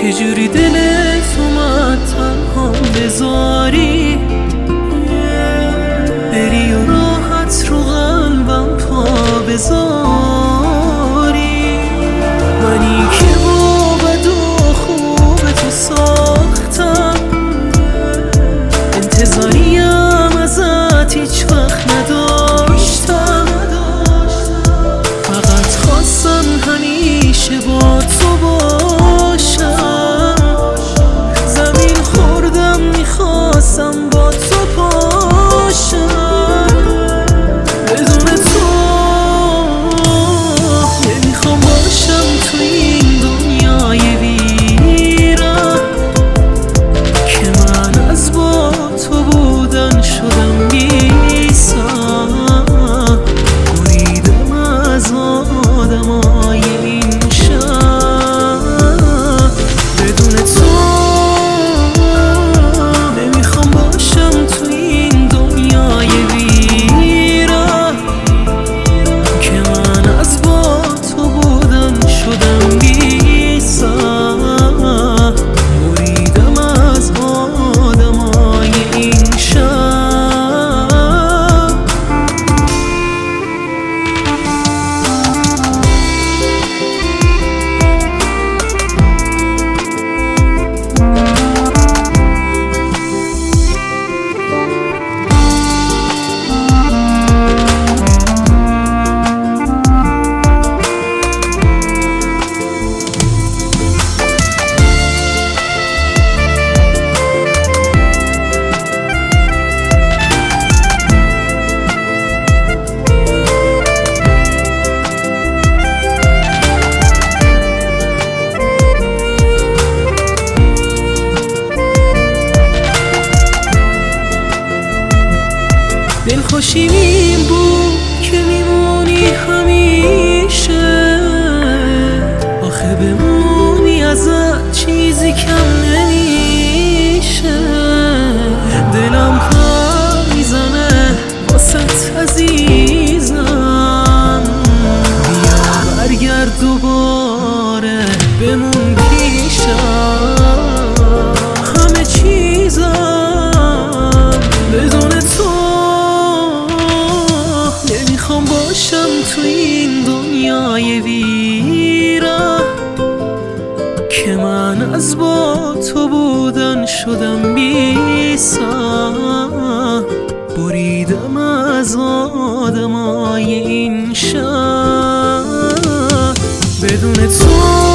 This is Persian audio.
چجوری دلت اومد تنها بذاری، بری و راحت رو قلبم پا بذاری. منی که با بد و خوب تو ساختم، انتظاریم ازت هیچ وقت نداشتم. فقط خواستم همیشه با تو باشم، زمین خوردم میخواستم با تو پاشم. بدون تو نمیخوام باشم تو این دنیای ویران، که من از با تو بودن شدم بی‌سان. بریدم از آدمای این شهر. بدون تو نمیخوام باشم تو این دنیای ویران، که من از با تو بودن شدم بی‌سان. بریدم از آدمای این شهر. دلخوشیم این بود که میمونی همیشه، آخه بمونی ازت چیزی کم نمیشه. دلم پر میزنه واسه عزیزم، بیا برگرد دوباره بمون پیشم. همه چیزم بدون تو نمیخوام باشم تو این دنیای ویران، که من از با تو بودن شدم بی‌سان. بریدم از آدمای این شهر. بدون تو